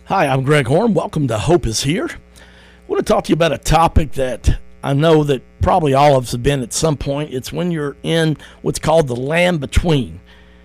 Hi, I'm Greg Horn. Welcome to Hope is Here. I want to talk to you about a topic that I know that probably all of us have been at some point. It's when you're in what's called the land between.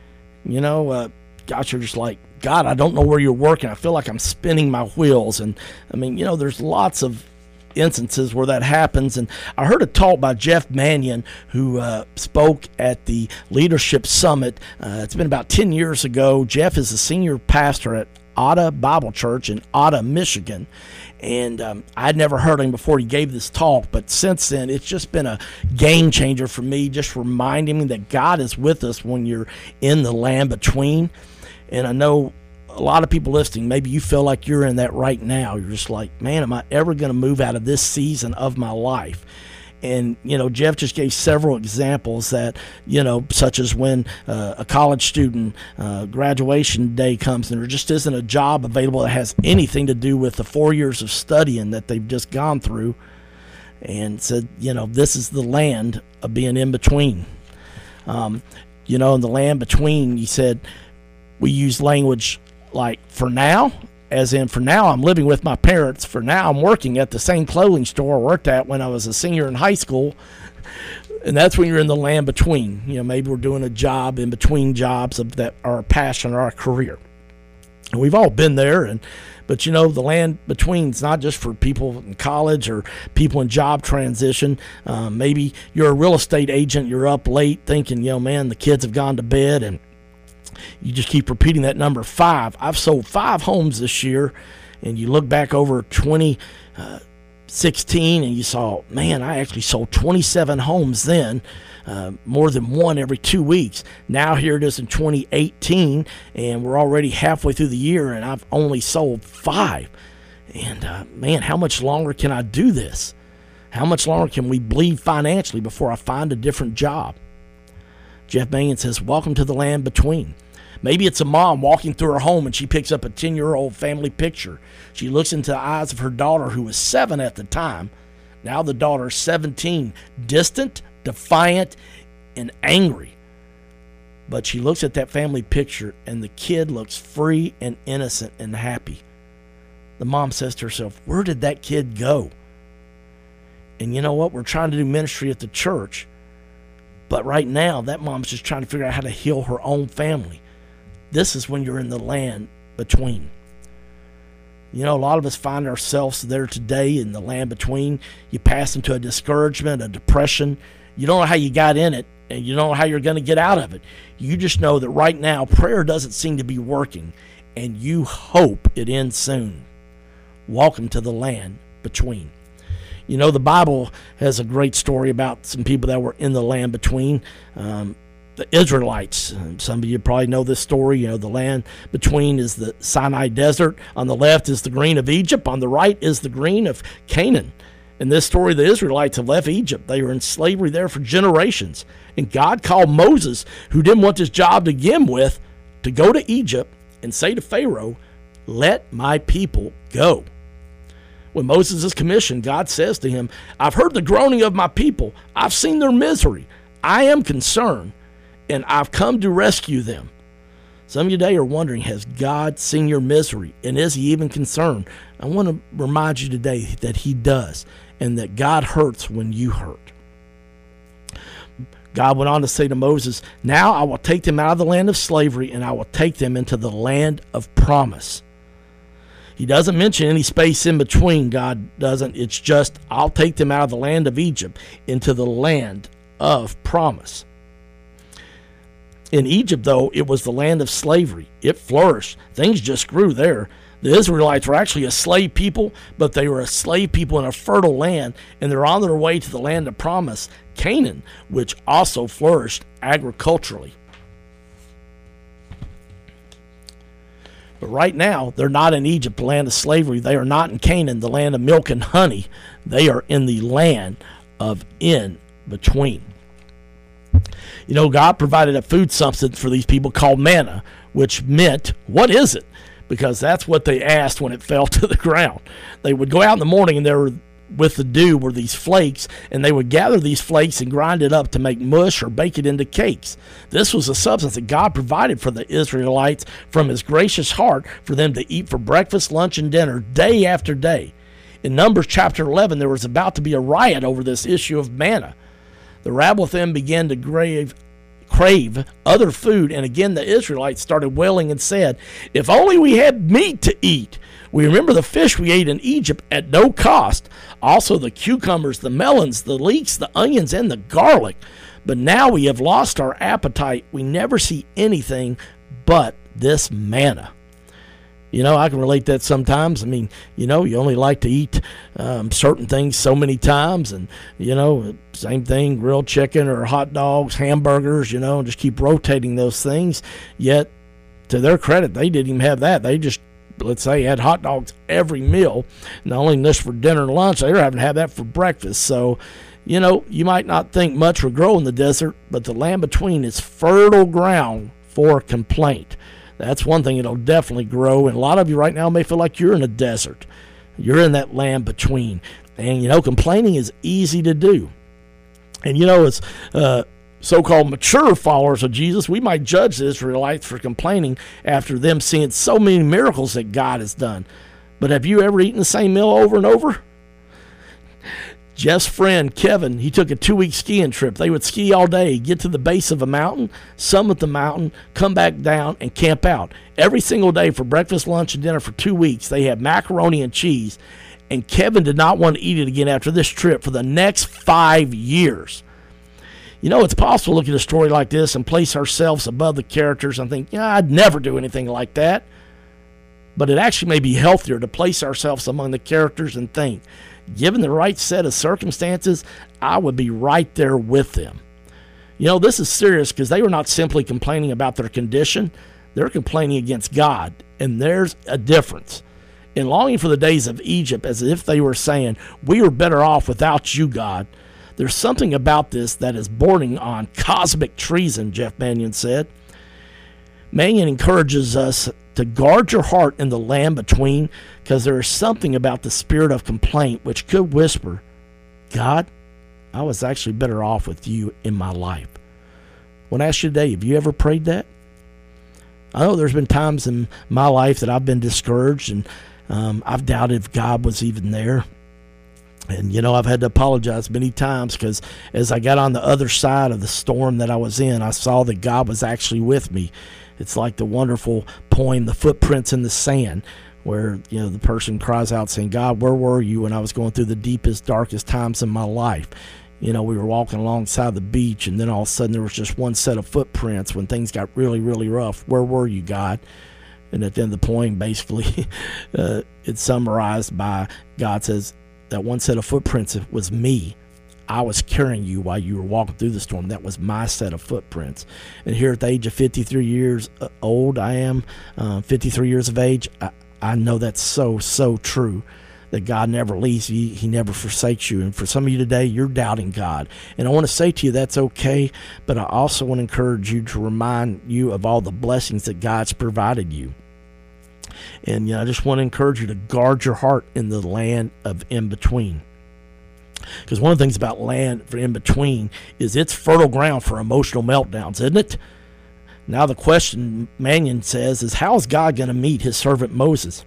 Gosh, you're just like, God, I don't know where you're working. I feel like I'm spinning my wheels. And, there's lots of instances where that happens. And I heard a talk by Jeff Manion, who spoke at the Leadership Summit. It's been about 10 years ago. Jeff is a senior pastor at Otta Bible Church in Otta, Michigan. And I'd never heard him before he gave this talk, but since then it's just been a game changer for me, just reminding me that God is with us when you're in the land between. And I know a lot of people listening, maybe you feel like you're in that right now. You're just like, man, am I ever going to move out of this season of my life? And, Jeff just gave several examples that, such as when a college student graduation day comes and there just isn't a job available that has anything to do with the 4 years of studying that they've just gone through, and said, this is the land of being in between. In the land between, he said, we use language like for now. As in, for now, I'm living with my parents. For now, I'm working at the same clothing store I worked at when I was a senior in high school. And that's when you're in the land between. Maybe we're doing a job in between jobs that are a passion or our career. And we've all been there. But the land between is not just for people in college or people in job transition. Maybe you're a real estate agent. You're up late thinking, man, the kids have gone to bed, and you just keep repeating that number 5. I've sold 5 homes this year, and you look back over 2016 and you saw, man, I actually sold 27 homes then, more than one every 2 weeks. Now here it is in 2018, and we're already halfway through the year, and I've only sold 5. And man, how much longer can I do this? How much longer can we bleed financially before I find a different job? Jeff Manion says, welcome to the land between. Maybe it's a mom walking through her home and she picks up a 10-year-old family picture. She looks into the eyes of her daughter, who was 7 at the time. Now the daughter's 17, distant, defiant, and angry. But she looks at that family picture and the kid looks free and innocent and happy. The mom says to herself, where did that kid go? And you know what? We're trying to do ministry at the church. But right now, that mom's just trying to figure out how to heal her own family. This is when you're in the land between. A lot of us find ourselves there today in the land between. You pass into a discouragement, a depression. You don't know how you got in it, and you don't know how you're going to get out of it. You just know that right now, prayer doesn't seem to be working, and you hope it ends soon. Welcome to the land between. The Bible has a great story about some people that were in the land between. The Israelites. Some of you probably know this story. The land between is the Sinai Desert. On the left is the green of Egypt. On the right is the green of Canaan. In this story, the Israelites have left Egypt. They were in slavery there for generations. And God called Moses, who didn't want this job to begin with, to go to Egypt and say to Pharaoh, let my people go. When Moses is commissioned, God says to him, I've heard the groaning of my people. I've seen their misery. I am concerned, and I've come to rescue them. Some of you today are wondering, has God seen your misery, and is he even concerned? I want to remind you today that he does, and that God hurts when you hurt. God went on to say to Moses, now I will take them out of the land of slavery, and I will take them into the land of promise. He doesn't mention any space in between. God doesn't. It's just, I'll take them out of the land of Egypt into the land of promise. In Egypt, though, it was the land of slavery. It flourished. Things just grew there. The Israelites were actually a slave people, but they were a slave people in a fertile land, and they're on their way to the land of promise, Canaan, which also flourished agriculturally. But right now, they're not in Egypt, the land of slavery. They are not in Canaan, the land of milk and honey. They are in the land of in between. God provided a food substance for these people called manna, which meant, what is it? Because that's what they asked when it fell to the ground. They would go out in the morning and there with the dew were these flakes, and they would gather these flakes and grind it up to make mush or bake it into cakes. This was a substance that God provided for the Israelites from his gracious heart for them to eat for breakfast, lunch, and dinner day after day. In Numbers chapter 11, there was about to be a riot over this issue of manna. The rabble then began to crave other food, and again the Israelites started wailing and said, "If only we had meat to eat. We remember the fish we ate in Egypt at no cost, also the cucumbers, the melons, the leeks, the onions, and the garlic. But now we have lost our appetite. We never see anything but this manna." You know, I can relate that sometimes. I mean, you know, you only like to eat certain things so many times, and, you know, same thing, grilled chicken or hot dogs, hamburgers, you know, and just keep rotating those things. Yet, to their credit, they didn't even have that. They just, let's say, had hot dogs every meal. Not only this for dinner and lunch, they were having to have that for breakfast. So, you know, you might not think much will grow in the desert, but the land between is fertile ground for complaint. That's one thing it'll definitely grow. And a lot of you right now may feel like you're in a desert. You're in that land between. And, you know, complaining is easy to do. And, you know, as so-called mature followers of Jesus, we might judge the Israelites for complaining after them seeing so many miracles that God has done. But have you ever eaten the same meal over and over? Jeff's friend, Kevin, he took a 2-week skiing trip. They would ski all day, get to the base of a mountain, summit the mountain, come back down, and camp out. Every single day for breakfast, lunch, and dinner for 2 weeks, they had macaroni and cheese, and Kevin did not want to eat it again after this trip for the next 5 years. You know, it's possible to look at a story like this and place ourselves above the characters and think, yeah, I'd never do anything like that. But it actually may be healthier to place ourselves among the characters and think, given the right set of circumstances, I would be right there with them. You know, this is serious because they were not simply complaining about their condition. They're complaining against God, and there's a difference. In longing for the days of Egypt, as if they were saying, we were better off without you, God. There's something about this that is bordering on cosmic treason, Jeff Manion said. Manion encourages us to guard your heart in the land between, because there is something about the spirit of complaint which could whisper, God, I was actually better off with you in my life. I want to ask you today, have you ever prayed that? I know there's been times in my life that I've been discouraged, and I've doubted if God was even there. And, you know, I've had to apologize many times because as I got on the other side of the storm that I was in, I saw that God was actually with me. It's like the wonderful poem, The Footprints in the Sand, where, you know, the person cries out saying, God, where were you when I was going through the deepest, darkest times in my life? You know, we were walking alongside the beach, and then all of a sudden there was just one set of footprints when things got really, really rough. Where were you, God? And at the end of the poem, basically, it's summarized by God says, that one set of footprints was me. I was carrying you while you were walking through the storm. That was my set of footprints. And here at the age of 53 years old, I am 53 years of age. I know that's so, so true, that God never leaves you. He never forsakes you. And for some of you today, you're doubting God. And I want to say to you, that's okay. But I also want to encourage you to remind you of all the blessings that God's provided you. And, you know, I just want to encourage you to guard your heart in the land of in-between. Because one of the things about land for in-between is it's fertile ground for emotional meltdowns, isn't it? Now the question, Manion says, is how is God going to meet his servant Moses?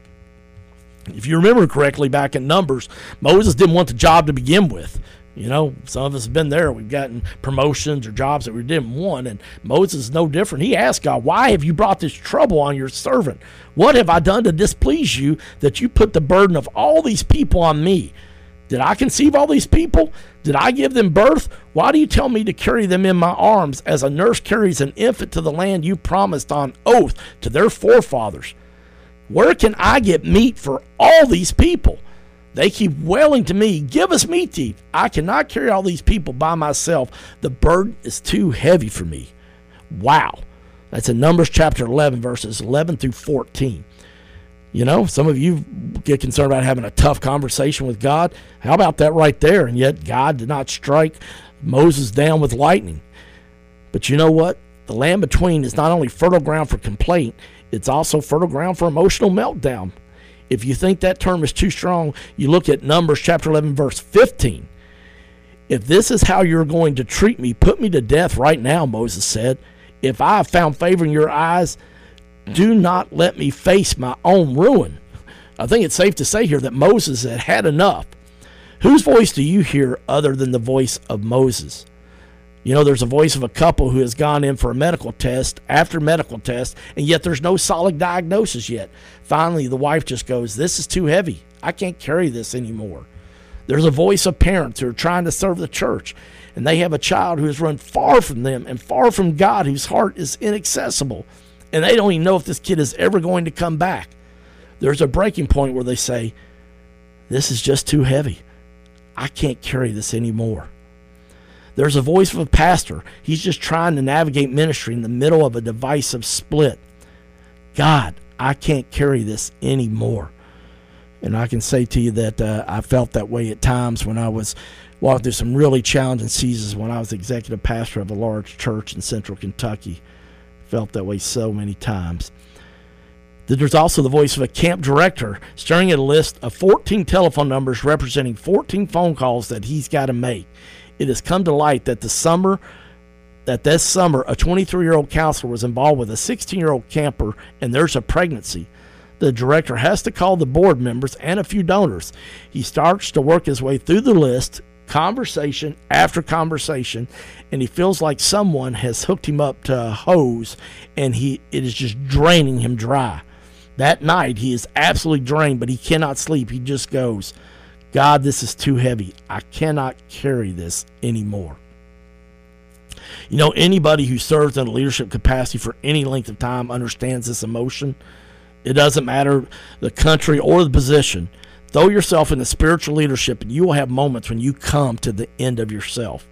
If you remember correctly, back in Numbers, Moses didn't want the job to begin with. You know, some of us have been there. We've gotten promotions or jobs that we didn't want, and Moses is no different. He asked God, why have you brought this trouble on your servant? What have I done to displease you that you put the burden of all these people on me? Did I conceive all these people? Did I give them birth? Why do you tell me to carry them in my arms as a nurse carries an infant to the land you promised on oath to their forefathers? Where can I get meat for all these people? They keep wailing to me, give us meat to eat. I cannot carry all these people by myself. The burden is too heavy for me. Wow. That's in Numbers chapter 11, verses 11 through 14. You know, some of you get concerned about having a tough conversation with God. How about that right there? And yet God did not strike Moses down with lightning. But you know what? The land between is not only fertile ground for complaint, it's also fertile ground for emotional meltdown. If you think that term is too strong, you look at Numbers chapter 11, verse 15. If this is how you're going to treat me, put me to death right now, Moses said. If I have found favor in your eyes, do not let me face my own ruin. I think it's safe to say here that Moses had had enough. Whose voice do you hear other than the voice of Moses? You know, there's a voice of a couple who has gone in for a medical test after medical test, and yet there's no solid diagnosis yet. Finally, the wife just goes, this is too heavy. I can't carry this anymore. There's a voice of parents who are trying to serve the church, and they have a child who has run far from them and far from God, whose heart is inaccessible, and they don't even know if this kid is ever going to come back. There's a breaking point where they say, this is just too heavy. I can't carry this anymore. There's a voice of a pastor. He's just trying to navigate ministry in the middle of a divisive split. God, I can't carry this anymore. And I can say to you that I felt that way at times when I was walking through some really challenging seasons when I was executive pastor of a large church in central Kentucky. Felt that way so many times. There's also the voice of a camp director staring at a list of 14 telephone numbers representing 14 phone calls that he's got to make. It has come to light that this summer, a 23-year-old counselor was involved with a 16-year-old camper, and there's a pregnancy. The director has to call the board members and a few donors. He starts to work his way through the list, conversation after conversation, and he feels like someone has hooked him up to a hose, and it is just draining him dry. That night, he is absolutely drained, but he cannot sleep. He just goes, God, this is too heavy. I cannot carry this anymore. You know, anybody who serves in a leadership capacity for any length of time understands this emotion. It doesn't matter the country or the position. Throw yourself into spiritual leadership, and you will have moments when you come to the end of yourself.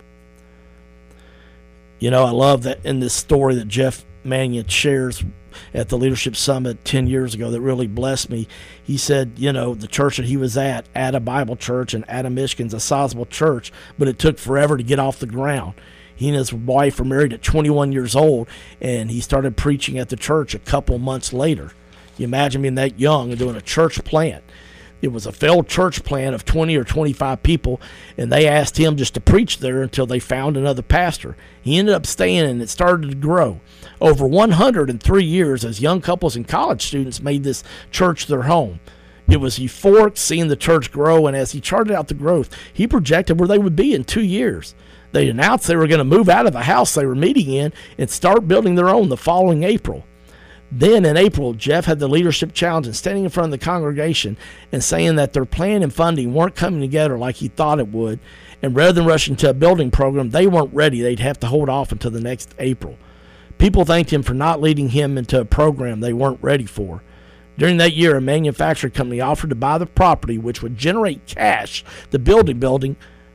You know, I love that in this story that Jeff Manion shares at the Leadership Summit 10 years ago that really blessed me. He said, you know, the church that he was at a Bible Church in Adam, Michigan's a sizable church, but it took forever to get off the ground. He and his wife were married at 21 years old, and he started preaching at the church a couple months later. You imagine being that young and doing a church plant. It was a failed church plant of 20 or 25 people, and they asked him just to preach there until they found another pastor. He ended up staying, and it started to grow. Over 103 years as young couples and college students made this church their home. It was euphoric seeing the church grow, and as he charted out the growth, he projected where they would be in 2 years. They announced they were going to move out of the house they were meeting in and start building their own the following April. Then in April, Jeff had the leadership challenge and standing in front of the congregation and saying that their plan and funding weren't coming together like he thought it would. And rather than rushing to a building program, they weren't ready. They'd have to hold off until the next April. People thanked him for not leading him into a program they weren't ready for. During that year, a manufacturing company offered to buy the property, which would generate cash to build the building,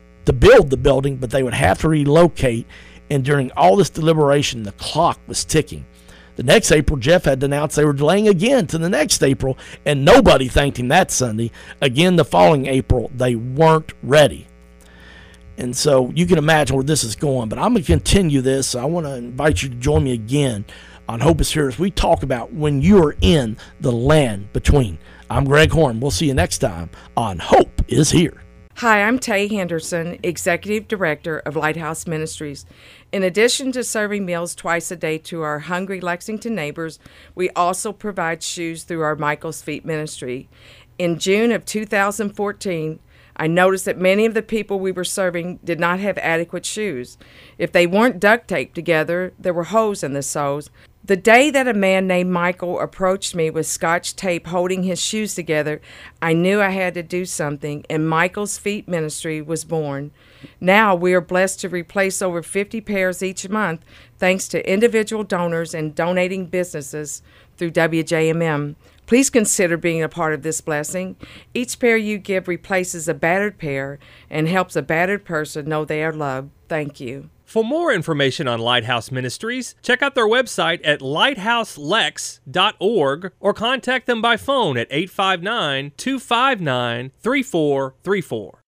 but they would have to relocate. And during all this deliberation, the clock was ticking. The next April, Jeff had to announce they were delaying again to the next April, and nobody thanked him that Sunday. Again, the following April, they weren't ready. And so you can imagine where this is going, but I'm going to continue this. I want to invite you to join me again on Hope is Here as we talk about when you are in the land between. I'm Greg Horn. We'll see you next time on Hope is Here. Hi, I'm Tay Henderson, Executive Director of Lighthouse Ministries. In addition to serving meals twice a day to our hungry Lexington neighbors, we also provide shoes through our Michael's Feet ministry. In June of 2014, I noticed that many of the people we were serving did not have adequate shoes. If they weren't duct taped together, there were holes in the soles. The day that a man named Michael approached me with Scotch tape holding his shoes together, I knew I had to do something, and Michael's Feet Ministry was born. Now we are blessed to replace over 50 pairs each month thanks to individual donors and donating businesses through WJMM. Please consider being a part of this blessing. Each pair you give replaces a battered pair and helps a battered person know they are loved. Thank you. For more information on Lighthouse Ministries, check out their website at lighthouselex.org or contact them by phone at 859-259-3434.